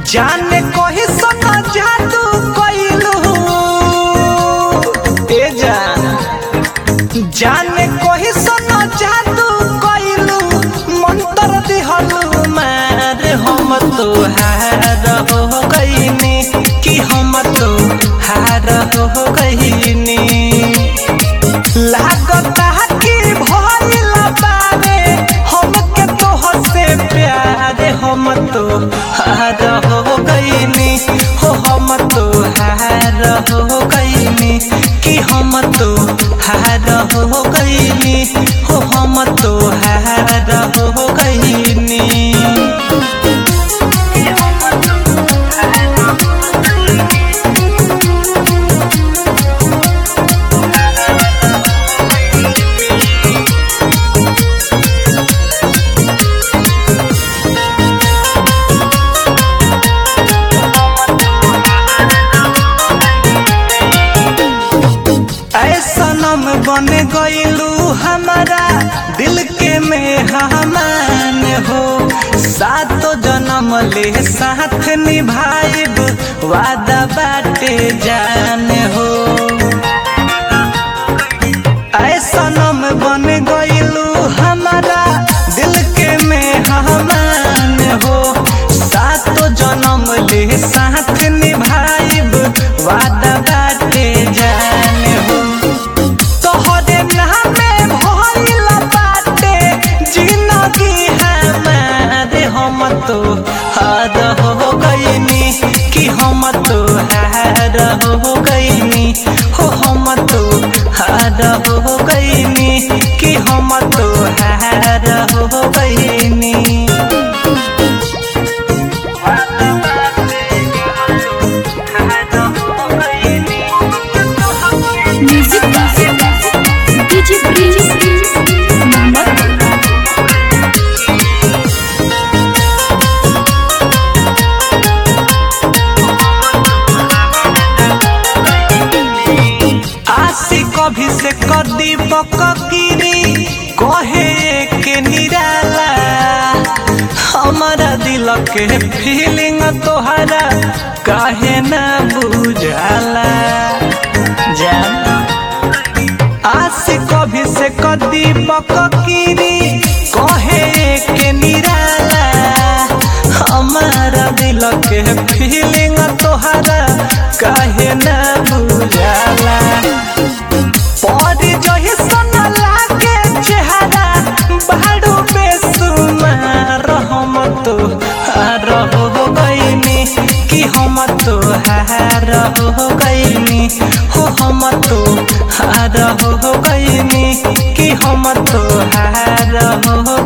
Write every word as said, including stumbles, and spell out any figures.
जाने कही सोना जादू कइलू ए जान जाने कही सोना जादू कइलू मंत्र दिहलू मारे हम तो हार हो गइनी कि हम तो हार हो गइनी लागता कि भइल बारे हमके तोहर से प्यार हम तो हार हो गइनी हो हम तो हार हो गइनी कि हम तो हार हो गइनी हो हम तो हार हो गइनी। सनम बन गइलू हमारा दिल के मेहमान हो सातो जन्म ले साथ निभाइब वादा बाटे जान हो। ऐ सनम बन गइलू हमारा दिल के मेहमान हो सातो जन्म ले साथ निभाइब वादा बाटे जान हो। तो हार हो गइनी कि हम तो हार हो गइनी हो हम तो हार हो गइनी कि हम तो हार हो गइनी। कभी से कदी बकगिरी कहे के निराला हमारा दिल के फीलिंग तोहरा काहे ना बुझाला जान आस कभी से कदी बकगिरी कहे के निराला हमारा दिल के फीलिंग तोहरा काहे ना बुझाला। परी जही सोना लागे चेहरा बाड़ू बेसुमार हम तो हार हो गइनी कि हम तो हार हो गइनी हो हम तो हार हो गइनी कि हम तो हार हो